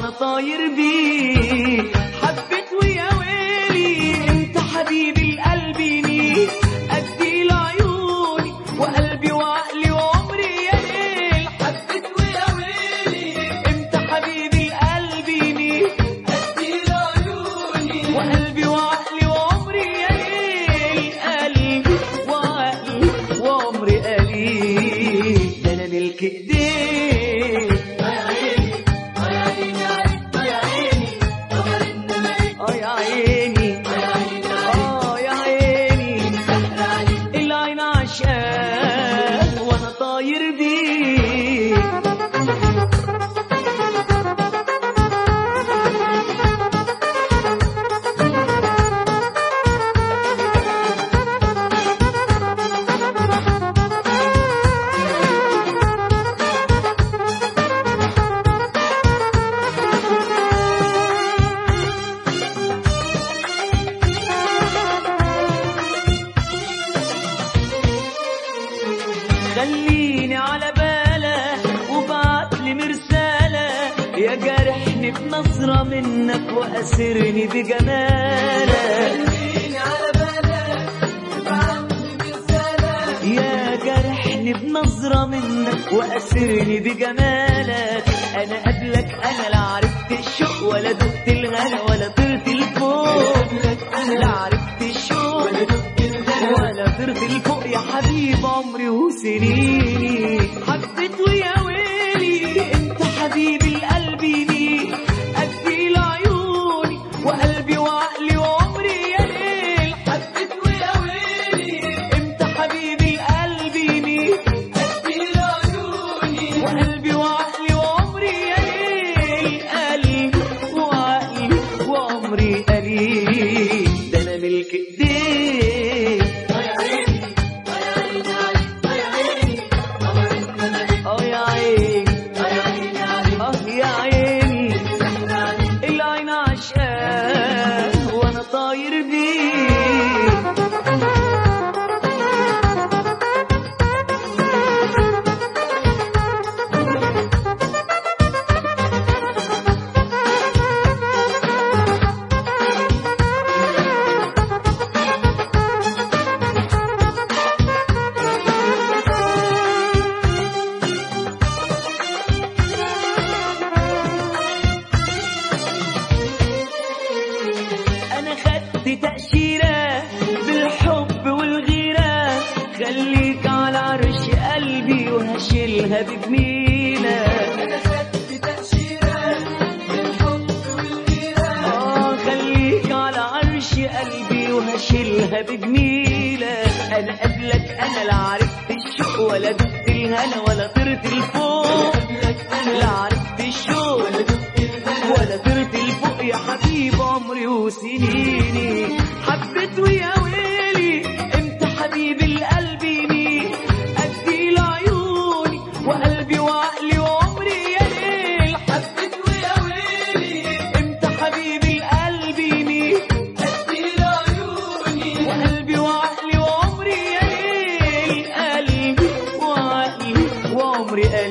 وانا طاير بيه. حبيت ويا ويلي انت حبيبي القلب مين ادي لعيوني وقلبي وعقلي وعمري يا ليل. حبيت ويا ويلي انت حبيبي القلب مين ادي لعيوني وقلبي وعقلي وعمري يا ليل. قلبي وعقلي وعمري قليل ده انا ملك ايديك. وانا طاير بيه. خليني على بالك وبعتلي مرسالة يا جارحني بنظرة منك وأسرني بجمالك. خليني على بالك وبعتلي مرسالة يا جارحني بنظرة منك وأسرني بجمالك. أنا قبلك أنا لا عرفت الشوق ولا دقت الغلا ولا طرت الفوق. لا عرفت الشوق ولا دقت الغلا ولا طرت الفوق يا حبيب عمري وسنيني. حبيت ويا ويلي انت حبيبي القلب مين ادي لعيوني وقلبي وعقلي وعمري يا ليل. حبيت ويا ويلي انت حبيبي القلب مين ادي لعيوني وقلبي وعقلي وعمري يا ليل. قلبي وعقلي وعمري قليل ده انا ملك ايديك. وانا طاير بيه. أنا خدت تأشيرة بالحب والغيرة خليك على عرش قلبي وهشيلها بجميلة. أنا خدت تأشيرة بالحب والغيرة خليك على عرش قلبي وهشيلها بجميلة. أنا قبلك أنا لا عرفت الشوق ولا دقت الهنا ولا طرت الفوق. لا عرفت الشوق ولا دقت الهنا ولا طرت الفوق يا حبيب عمري وسنيني. حبيت ويا ويلي انت حبيبي القلب مين ادي لعيوني وقلبي وعقلي وعمري يا ليل. حبيت ويا ويلي انت حبيبي القلب مين ادي لعيوني وقلبي وعقلي وعمري يا ليل. قلبي وعقلي وعمري قليل